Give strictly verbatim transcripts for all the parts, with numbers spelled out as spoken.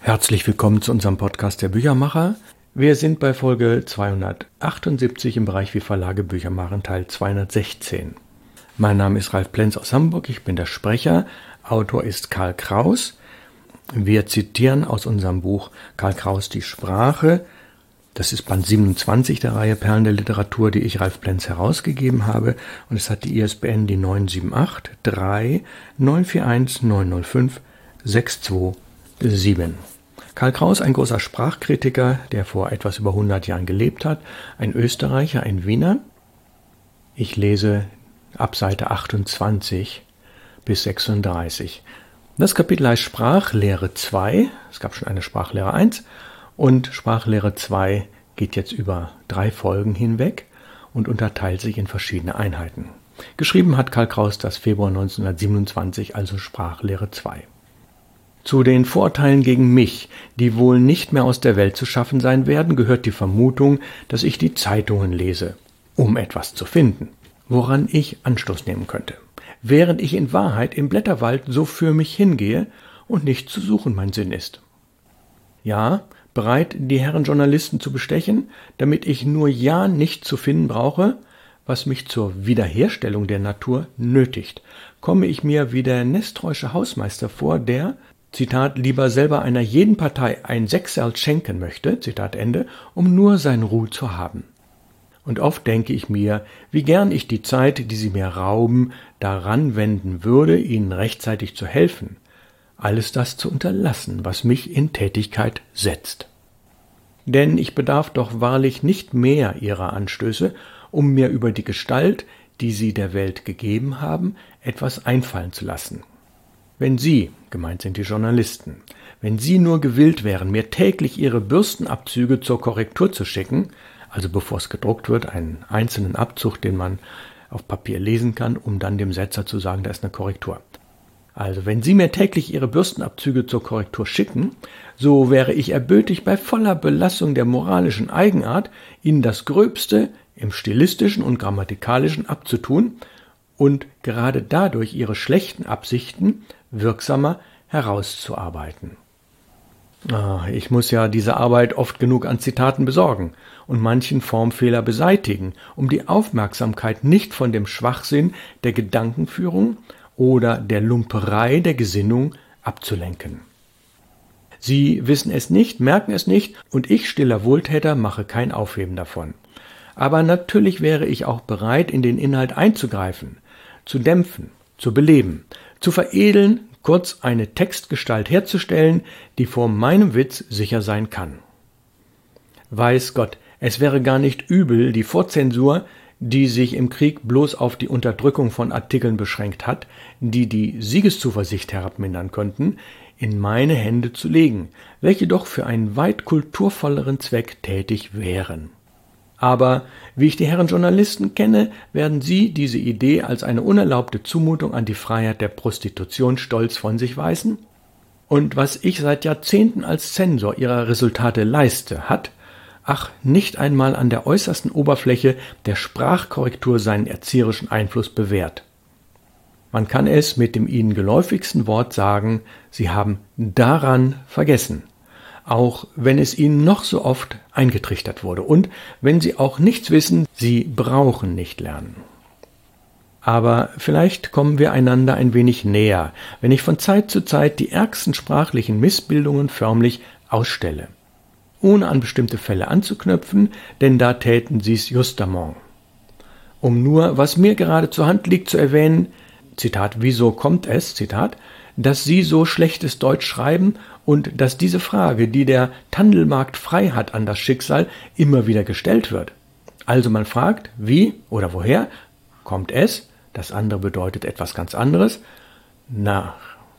Herzlich willkommen zu unserem Podcast der Büchermacher. Wir sind bei Folge zweihundertachtundsiebzig im Bereich Wie Verlage Bücher machen, Teil zweihundertsechzehn. Mein Name ist Ralf Plenz aus Hamburg, ich bin der Sprecher, Autor ist Karl Kraus. Wir zitieren aus unserem Buch Karl Kraus die Sprache. Das ist Band siebenundzwanzig der Reihe Perlen der Literatur, die ich, Ralf Plenz, herausgegeben habe. Und es hat die I S B N die neun sieben acht drei neun vier eins neun null fünf sechs zwei sieben. Karl Kraus, ein großer Sprachkritiker, der vor etwas über hundert Jahren gelebt hat, ein Österreicher, ein Wiener. Ich lese ab Seite achtundzwanzig bis sechsunddreißig. Das Kapitel heißt Sprachlehre zwei. Es gab schon eine Sprachlehre eins und Sprachlehre zwei geht jetzt über drei Folgen hinweg und unterteilt sich in verschiedene Einheiten. Geschrieben hat Karl Kraus das Februar neunzehnhundertsiebenundzwanzig, also Sprachlehre zwei. Zu den Vorurteilen gegen mich, die wohl nicht mehr aus der Welt zu schaffen sein werden, gehört die Vermutung, dass ich die Zeitungen lese, um etwas zu finden, woran ich Anstoß nehmen könnte, während ich in Wahrheit im Blätterwald so für mich hingehe und nicht zu suchen mein Sinn ist. Ja, bereit, die Herren Journalisten zu bestechen, damit ich nur ja nicht zu finden brauche, was mich zur Wiederherstellung der Natur nötigt, komme ich mir wie der nestreusche Hausmeister vor, der, Zitat, lieber selber einer jeden Partei ein Sechserl schenken möchte, Zitat Ende, um nur sein Ruh zu haben. Und oft denke ich mir, wie gern ich die Zeit, die sie mir rauben, daran wenden würde, ihnen rechtzeitig zu helfen, alles das zu unterlassen, was mich in Tätigkeit setzt. Denn ich bedarf doch wahrlich nicht mehr ihrer Anstöße, um mir über die Gestalt, die sie der Welt gegeben haben, etwas einfallen zu lassen. Wenn Sie, gemeint sind die Journalisten, wenn Sie nur gewillt wären, mir täglich Ihre Bürstenabzüge zur Korrektur zu schicken, also bevor es gedruckt wird, einen einzelnen Abzug, den man auf Papier lesen kann, um dann dem Setzer zu sagen, da ist eine Korrektur. Also wenn Sie mir täglich Ihre Bürstenabzüge zur Korrektur schicken, so wäre ich erbötig, bei voller Belastung der moralischen Eigenart, Ihnen das Gröbste im Stilistischen und Grammatikalischen abzutun und gerade dadurch Ihre schlechten Absichten wirksamer herauszuarbeiten. Ich muss ja diese Arbeit oft genug an Zitaten besorgen und manchen Formfehler beseitigen, um die Aufmerksamkeit nicht von dem Schwachsinn der Gedankenführung oder der Lumperei der Gesinnung abzulenken. Sie wissen es nicht, merken es nicht und ich, stiller Wohltäter, mache kein Aufheben davon. Aber natürlich wäre ich auch bereit, in den Inhalt einzugreifen, zu dämpfen, zu beleben, zu veredeln, kurz eine Textgestalt herzustellen, die vor meinem Witz sicher sein kann. Weiß Gott, es wäre gar nicht übel, die Vorzensur, die sich im Krieg bloß auf die Unterdrückung von Artikeln beschränkt hat, die die Siegeszuversicht herabmindern könnten, in meine Hände zu legen, welche doch für einen weit kulturvolleren Zweck tätig wären. Aber, wie ich die Herren Journalisten kenne, werden Sie diese Idee als eine unerlaubte Zumutung an die Freiheit der Prostitution stolz von sich weisen? Und was ich seit Jahrzehnten als Zensor ihrer Resultate leiste, hat, ach, nicht einmal an der äußersten Oberfläche der Sprachkorrektur seinen erzieherischen Einfluss bewährt. Man kann es mit dem Ihnen geläufigsten Wort sagen, Sie haben daran vergessen. Auch wenn es Ihnen noch so oft eingetrichtert wurde und wenn Sie auch nichts wissen, Sie brauchen nicht lernen. Aber vielleicht kommen wir einander ein wenig näher, wenn ich von Zeit zu Zeit die ärgsten sprachlichen Missbildungen förmlich ausstelle, ohne an bestimmte Fälle anzuknüpfen, denn da täten Sie's justement. Um nur, was mir gerade zur Hand liegt, zu erwähnen, Zitat, wieso kommt es, Zitat, dass Sie so schlechtes Deutsch schreiben und dass diese Frage, die der Tandelmarkt frei hat an das Schicksal, immer wieder gestellt wird. Also man fragt, wie oder woher kommt es, das andere bedeutet etwas ganz anderes, nach.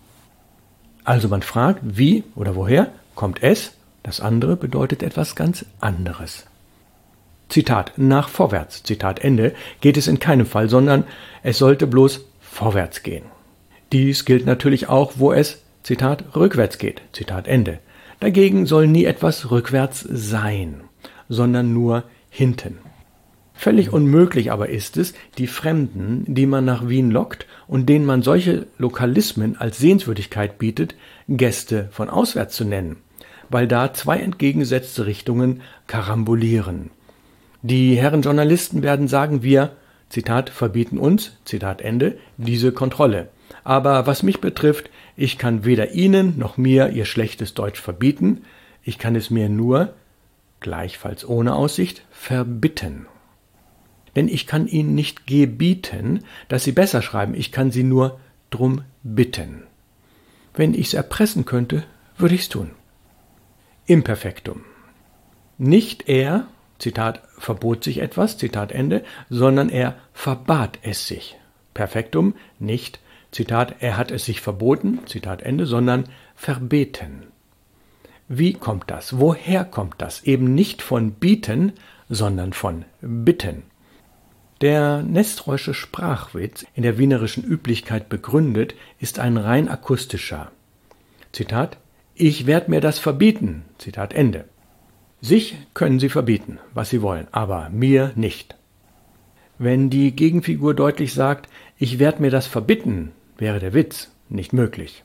Also man fragt, wie oder woher kommt es, das andere bedeutet etwas ganz anderes. Zitat, nach vorwärts, Zitat Ende, geht es in keinem Fall, sondern es sollte bloß vorwärts gehen. Dies gilt natürlich auch, wo es, Zitat, rückwärts geht, Zitat Ende. Dagegen soll nie etwas rückwärts sein, sondern nur hinten. Völlig unmöglich aber ist es, die Fremden, die man nach Wien lockt und denen man solche Lokalismen als Sehenswürdigkeit bietet, Gäste von auswärts zu nennen. weil da zwei entgegengesetzte Richtungen karambolieren. Die Herren Journalisten werden sagen, wir, Zitat, verbieten uns, Zitat Ende, diese Kontrolle. Aber was mich betrifft, ich kann weder Ihnen noch mir Ihr schlechtes Deutsch verbieten, ich kann es mir nur, gleichfalls ohne Aussicht, verbitten. Denn ich kann Ihnen nicht gebieten, dass Sie besser schreiben, ich kann Sie nur drum bitten. Wenn ich es erpressen könnte, würde ich es tun. Imperfektum. Nicht er, Zitat, verbot sich etwas, Zitat Ende, sondern er verbat es sich. Perfektum, nicht, Zitat, er hat es sich verboten, Zitat Ende, sondern verbeten. Wie kommt das? Woher kommt das? Eben nicht von bieten, sondern von bitten. Der Nestroysche Sprachwitz, in der wienerischen Üblichkeit begründet, ist ein rein akustischer. Zitat, ich werd mir das verbieten, Zitat Ende. Sich können Sie verbieten, was Sie wollen, aber mir nicht. Wenn die Gegenfigur deutlich sagt, ich werd mir das verbitten, wäre der Witz nicht möglich.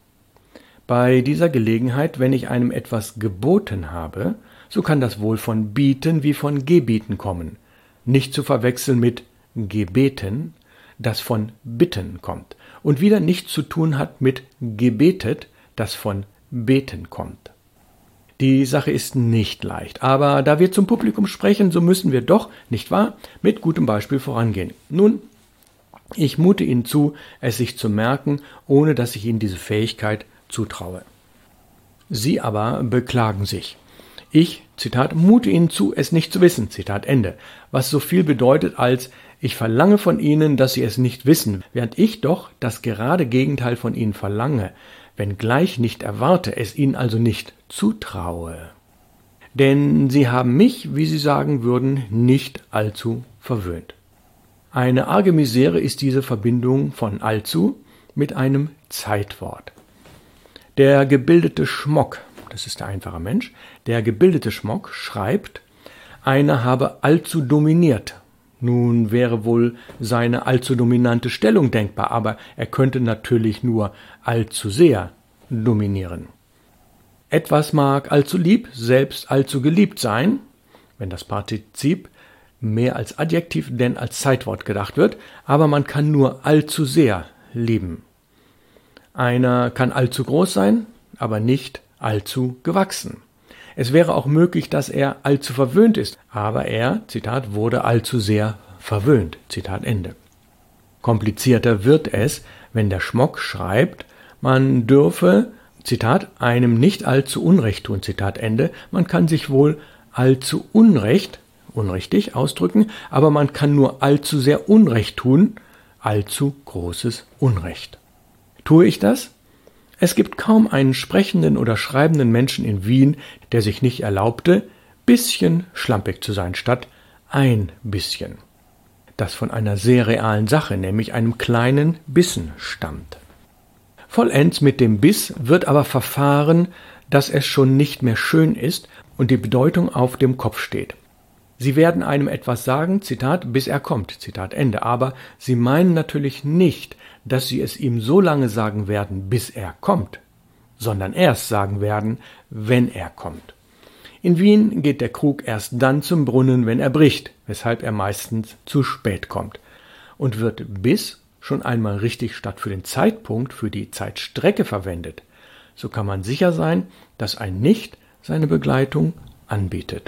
Bei dieser Gelegenheit, wenn ich einem etwas geboten habe, so kann das wohl von bieten wie von gebieten kommen. Nicht zu verwechseln mit gebeten, das von bitten kommt. Und wieder nichts zu tun hat mit gebetet, das von beten kommt. Die Sache ist nicht leicht, aber da wir zum Publikum sprechen, so müssen wir doch, nicht wahr, mit gutem Beispiel vorangehen. Nun, ich mute Ihnen zu, es sich zu merken, ohne dass ich Ihnen diese Fähigkeit zutraue. Sie aber beklagen sich. Ich, Zitat, mute Ihnen zu, es nicht zu wissen, Zitat Ende, was so viel bedeutet als, ich verlange von Ihnen, dass Sie es nicht wissen, während ich doch das gerade Gegenteil von Ihnen verlange, wenngleich nicht erwarte, es Ihnen also nicht zutraue. Denn Sie haben mich, wie Sie sagen würden, nicht allzu verwöhnt. Eine arge Misere ist diese Verbindung von allzu mit einem Zeitwort. Der gebildete Schmock, das ist der einfache Mensch, der gebildete Schmock schreibt, einer habe allzu dominiert. Nun wäre wohl seine allzu dominante Stellung denkbar, aber er könnte natürlich nur allzu sehr dominieren. Etwas mag allzu lieb, selbst allzu geliebt sein, wenn das Partizip mehr als Adjektiv denn als Zeitwort gedacht wird, aber man kann nur allzu sehr lieben. Einer kann allzu groß sein, aber nicht allzu gewachsen. Es wäre auch möglich, dass er allzu verwöhnt ist, aber er, Zitat, wurde allzu sehr verwöhnt, Zitat Ende. Komplizierter wird es, wenn der Schmock schreibt, man dürfe, Zitat, einem nicht allzu Unrecht tun, Zitat Ende, man kann sich wohl allzu Unrecht, unrichtig ausdrücken, aber man kann nur allzu sehr Unrecht tun, allzu großes Unrecht. Tue ich das? Es gibt kaum einen sprechenden oder schreibenden Menschen in Wien, der sich nicht erlaubte, bisschen schlampig zu sein, statt ein bisschen. Das von einer sehr realen Sache, nämlich einem kleinen Bissen stammt. Vollends mit dem Biss wird aber verfahren, dass es schon nicht mehr schön ist und die Bedeutung auf dem Kopf steht. Sie werden einem etwas sagen, Zitat, bis er kommt, Zitat Ende, aber Sie meinen natürlich nicht, dass Sie es ihm so lange sagen werden, bis er kommt, sondern erst sagen werden, wenn er kommt. In Wien geht der Krug erst dann zum Brunnen, wenn er bricht, weshalb er meistens zu spät kommt. Und wird bis schon einmal richtig statt für den Zeitpunkt für die Zeitstrecke verwendet, so kann man sicher sein, dass ein Nicht seine Begleitung anbietet.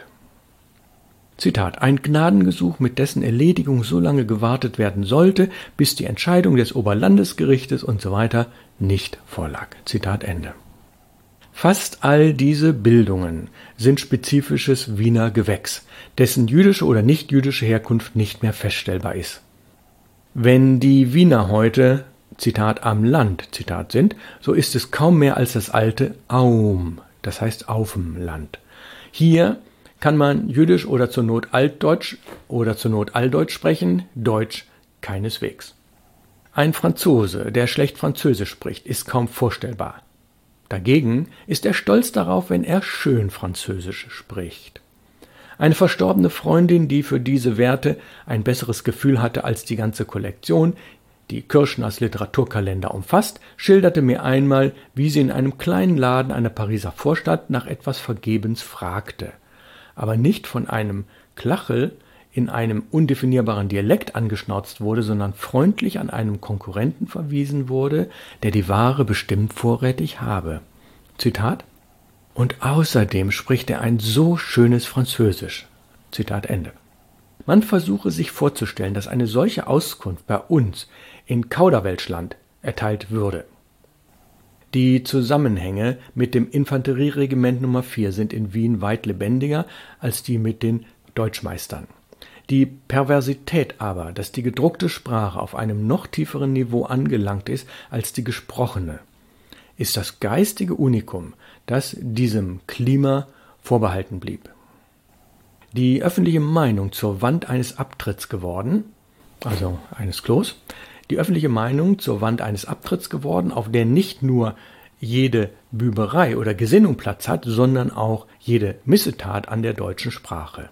Zitat, ein Gnadengesuch, mit dessen Erledigung so lange gewartet werden sollte, bis die Entscheidung des Oberlandesgerichtes und so weiter nicht vorlag. Zitat Ende. Fast all diese Bildungen sind spezifisches Wiener Gewächs, dessen jüdische oder nicht-jüdische Herkunft nicht mehr feststellbar ist. Wenn die Wiener heute, Zitat, am Land, Zitat, sind, so ist es kaum mehr als das alte Aum, das heißt auf'm Land. Hier kann man Jüdisch oder zur Not Altdeutsch oder zur Not Alldeutsch sprechen, Deutsch keineswegs. Ein Franzose, der schlecht Französisch spricht, ist kaum vorstellbar. Dagegen ist er stolz darauf, wenn er schön Französisch spricht. Eine verstorbene Freundin, die für diese Werte ein besseres Gefühl hatte als die ganze Kollektion, die Kirschners Literaturkalender umfasst, schilderte mir einmal, wie sie in einem kleinen Laden einer Pariser Vorstadt nach etwas vergebens fragte, aber nicht von einem Klachel in einem undefinierbaren Dialekt angeschnauzt wurde, sondern freundlich an einen Konkurrenten verwiesen wurde, der die Ware bestimmt vorrätig habe. Zitat: Und außerdem spricht er ein so schönes Französisch. Zitat Ende. Man versuche sich vorzustellen, dass eine solche Auskunft bei uns in Kauderwelschland erteilt würde. Die Zusammenhänge mit dem Infanterieregiment Nummer vier sind in Wien weit lebendiger als die mit den Deutschmeistern. Die Perversität aber, dass die gedruckte Sprache auf einem noch tieferen Niveau angelangt ist als die gesprochene, ist das geistige Unikum, das diesem Klima vorbehalten blieb. Die öffentliche Meinung zur Wand eines Abtritts geworden, also eines Klos, die öffentliche Meinung zur Wand eines Abtritts geworden, auf der nicht nur jede Büberei oder Gesinnung Platz hat, sondern auch jede Missetat an der deutschen Sprache.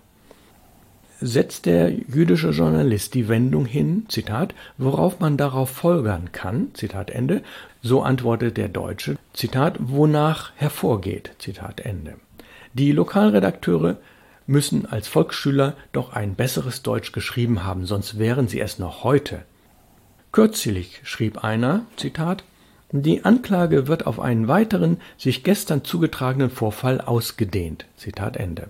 Setzt der jüdische Journalist die Wendung hin, Zitat, worauf man darauf folgern kann, Zitat Ende, so antwortet der Deutsche, Zitat, wonach hervorgeht, Zitat Ende. Die Lokalredakteure müssen als Volksschüler doch ein besseres Deutsch geschrieben haben, sonst wären sie es noch heute. Kürzlich schrieb einer, Zitat, die Anklage wird auf einen weiteren, sich gestern zugetragenen Vorfall ausgedehnt, Zitat Ende.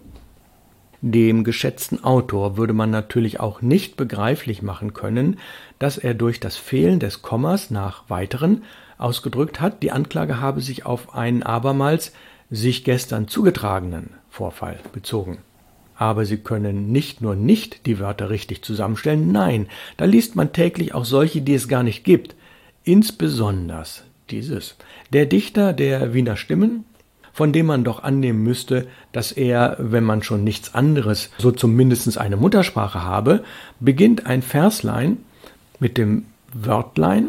Dem geschätzten Autor würde man natürlich auch nicht begreiflich machen können, dass er durch das Fehlen des Kommas nach weiteren ausgedrückt hat, die Anklage habe sich auf einen abermals sich gestern zugetragenen Vorfall bezogen. Aber sie können nicht nur nicht die Wörter richtig zusammenstellen, nein, da liest man täglich auch solche, die es gar nicht gibt. Insbesondere dieses. Der Dichter der Wiener Stimmen, von dem man doch annehmen müsste, dass er, wenn man schon nichts anderes, so zumindest eine Muttersprache habe, beginnt ein Verslein mit dem Wörtlein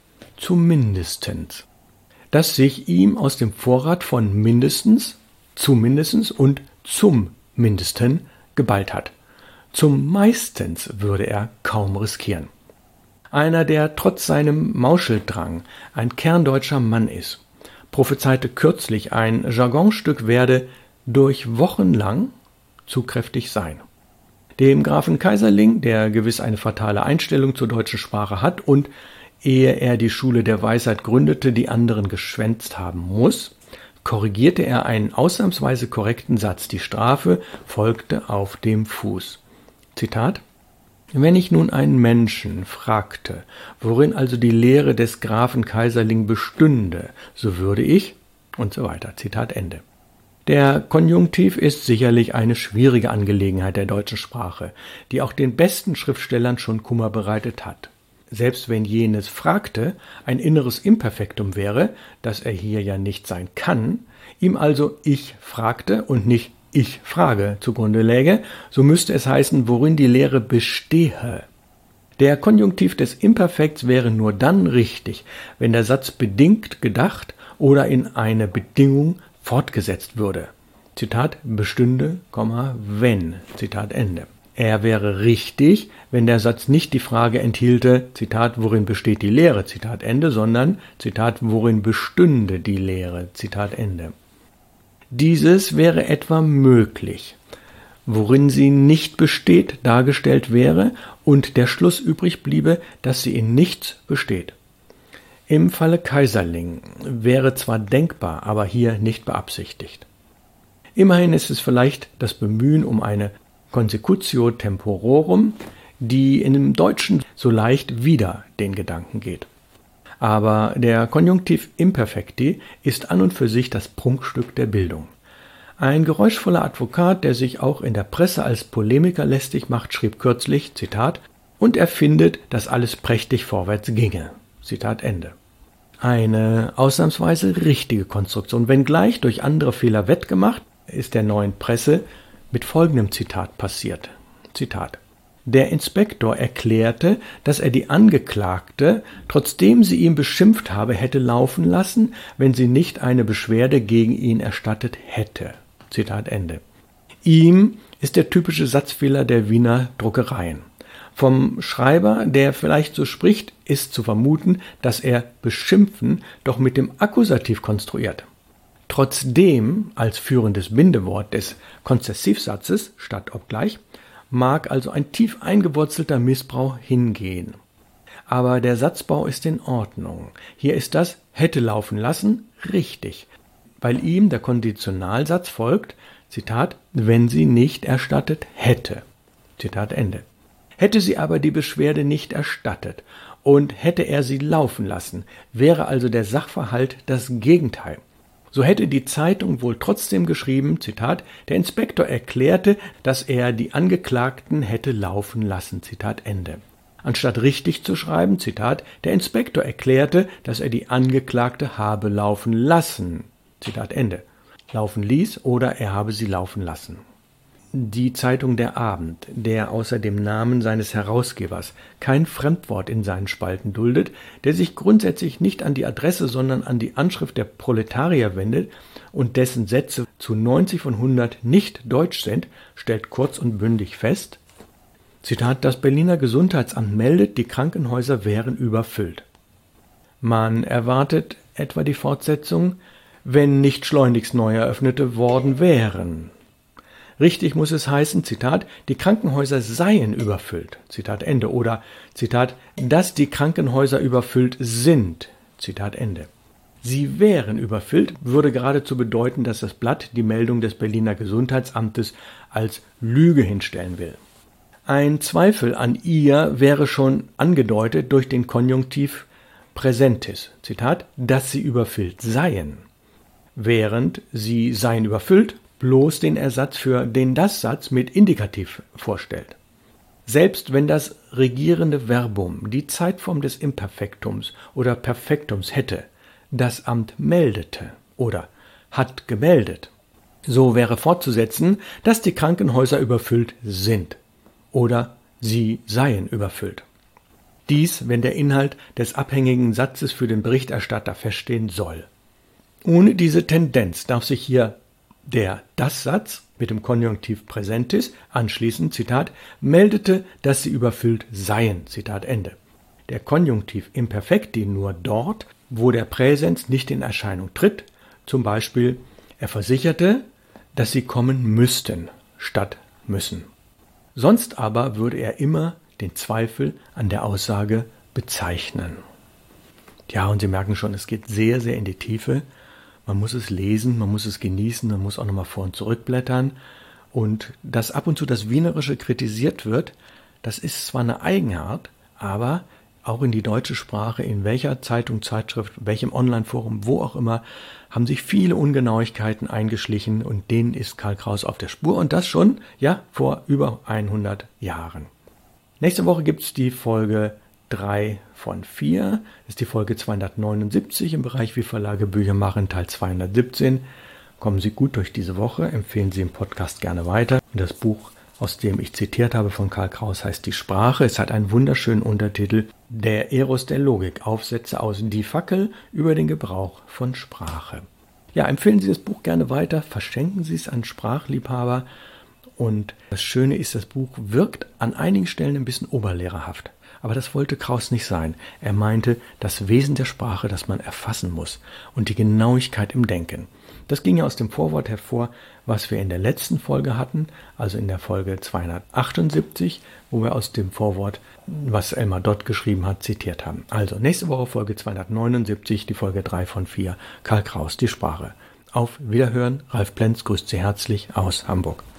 zumindestens, das sich ihm aus dem Vorrat von mindestens, zumindestens und zum Mindesten geballt hat. Zum meistens würde er kaum riskieren. Einer, der trotz seinem Mauscheldrang ein kerndeutscher Mann ist, prophezeite kürzlich, ein Jargonstück werde durch Wochen lang zu kräftig sein. Dem Grafen Kaiserling, der gewiss eine fatale Einstellung zur deutschen Sprache hat und, ehe er die Schule der Weisheit gründete, die anderen geschwänzt haben muss, korrigierte er einen ausnahmsweise korrekten Satz. Die Strafe folgte auf dem Fuß. Zitat: Wenn ich nun einen Menschen fragte, worin also die Lehre des Grafen Kaiserling bestünde, so würde ich, und so weiter. Zitat Ende. Der Konjunktiv ist sicherlich eine schwierige Angelegenheit der deutschen Sprache, die auch den besten Schriftstellern schon Kummer bereitet hat. Selbst wenn jenes fragte ein inneres Imperfektum wäre, das er hier ja nicht sein kann, ihm also ich fragte und nicht ich frage zugrunde läge, so müsste es heißen, worin die Lehre bestehe. Der Konjunktiv des Imperfekts wäre nur dann richtig, wenn der Satz bedingt gedacht oder in eine Bedingung fortgesetzt würde. Zitat bestünde, wenn, Zitat Ende. Er wäre richtig, wenn der Satz nicht die Frage enthielte, Zitat, worin besteht die Lehre, Zitat Ende, sondern, Zitat, worin bestünde die Lehre, Zitat Ende. Dieses wäre etwa möglich, worin sie nicht besteht, dargestellt wäre und der Schluss übrig bliebe, dass sie in nichts besteht. Im Falle Kaiserling wäre zwar denkbar, aber hier nicht beabsichtigt. Immerhin ist es vielleicht das Bemühen um eine Consecutio Tempororum, die in dem Deutschen so leicht wider den Gedanken geht. Aber der Konjunktiv Imperfekti ist an und für sich das Prunkstück der Bildung. Ein geräuschvoller Advokat, der sich auch in der Presse als Polemiker lästig macht, schrieb kürzlich, Zitat, und er findet, dass alles prächtig vorwärts ginge. Zitat Ende. Eine ausnahmsweise richtige Konstruktion, wenngleich durch andere Fehler wettgemacht, ist der Neuen Presse mit folgendem Zitat passiert. Zitat: Der Inspektor erklärte, dass er die Angeklagte, trotzdem sie ihn beschimpft habe, hätte laufen lassen, wenn sie nicht eine Beschwerde gegen ihn erstattet hätte. Zitat Ende. Ihm ist der typische Satzfehler der Wiener Druckereien. Vom Schreiber, der vielleicht so spricht, ist zu vermuten, dass er beschimpfen doch mit dem Akkusativ konstruiert. Trotzdem als führendes Bindewort des Konzessivsatzes statt obgleich mag also ein tief eingewurzelter Missbrauch hingehen. Aber der Satzbau ist in Ordnung. Hier ist das hätte laufen lassen richtig, weil ihm der Konditionalsatz folgt, Zitat, wenn sie nicht erstattet hätte. Zitat Ende. Hätte sie aber die Beschwerde nicht erstattet und hätte er sie laufen lassen, wäre also der Sachverhalt das Gegenteil. So hätte die Zeitung wohl trotzdem geschrieben, Zitat, der Inspektor erklärte, dass er die Angeklagten hätte laufen lassen, Zitat Ende. Anstatt richtig zu schreiben, Zitat, der Inspektor erklärte, dass er die Angeklagte habe laufen lassen, Zitat Ende. Laufen ließ oder er habe sie laufen lassen. Die Zeitung Der Abend, der außer dem Namen seines Herausgebers kein Fremdwort in seinen Spalten duldet, der sich grundsätzlich nicht an die Adresse, sondern an die Anschrift der Proletarier wendet und dessen Sätze zu neunzig von hundert nicht deutsch sind, stellt kurz und bündig fest, Zitat, das Berliner Gesundheitsamt meldet, die Krankenhäuser wären überfüllt. Man erwartet etwa die Fortsetzung, wenn nicht schleunigst neu eröffnete worden wären. Richtig muss es heißen, Zitat, die Krankenhäuser seien überfüllt, Zitat Ende, oder Zitat, dass die Krankenhäuser überfüllt sind, Zitat Ende. Sie wären überfüllt, würde geradezu bedeuten, dass das Blatt die Meldung des Berliner Gesundheitsamtes als Lüge hinstellen will. Ein Zweifel an ihr wäre schon angedeutet durch den Konjunktiv Präsentis, Zitat, dass sie überfüllt seien, während sie seien überfüllt, bloß den Ersatz für den Das-Satz mit Indikativ vorstellt. Selbst wenn das regierende Verbum die Zeitform des Imperfektums oder Perfektums hätte, das Amt meldete oder hat gemeldet, so wäre fortzusetzen, dass die Krankenhäuser überfüllt sind oder sie seien überfüllt. Dies, wenn der Inhalt des abhängigen Satzes für den Berichterstatter feststehen soll. Ohne diese Tendenz darf sich hier der Das-Satz mit dem Konjunktiv Präsentis anschließen, Zitat, meldete, dass sie überfüllt seien, Zitat Ende. Der Konjunktiv Imperfekti nur dort, wo der Präsens nicht in Erscheinung tritt, zum Beispiel, er versicherte, dass sie kommen müssten, statt müssen. Sonst aber würde er immer den Zweifel an der Aussage bezeichnen. Ja, und Sie merken schon, es geht sehr, sehr in die Tiefe. Man muss es lesen, man muss es genießen, man muss auch nochmal vor und zurückblättern. Und dass ab und zu das Wienerische kritisiert wird, das ist zwar eine Eigenart, aber auch in die deutsche Sprache, in welcher Zeitung, Zeitschrift, welchem Online-Forum, wo auch immer, haben sich viele Ungenauigkeiten eingeschlichen und denen ist Karl Kraus auf der Spur und das schon, ja, vor über hundert Jahren. Nächste Woche gibt es die Folge drei von vier, das ist die Folge zweihundertneunundsiebzig im Bereich Wie Verlage Bücher machen, Teil zweihundertsiebzehn. Kommen Sie gut durch diese Woche, empfehlen Sie den Podcast gerne weiter. Das Buch, aus dem ich zitiert habe von Karl Kraus, heißt Die Sprache. Es hat einen wunderschönen Untertitel, Der Eros der Logik, Aufsätze aus Die Fackel über den Gebrauch von Sprache. Ja, empfehlen Sie das Buch gerne weiter, verschenken Sie es an Sprachliebhaber. Und das Schöne ist, das Buch wirkt an einigen Stellen ein bisschen oberlehrerhaft. Aber das wollte Kraus nicht sein. Er meinte, das Wesen der Sprache, das man erfassen muss und die Genauigkeit im Denken. Das ging ja aus dem Vorwort hervor, was wir in der letzten Folge hatten, also in der Folge zweihundertachtundsiebzig, wo wir aus dem Vorwort, was Elmar Dott geschrieben hat, zitiert haben. Also nächste Woche Folge zweihundertneunundsiebzig, die Folge drei von vier, Karl Kraus, die Sprache. Auf Wiederhören, Ralf Plenz grüßt Sie herzlich aus Hamburg.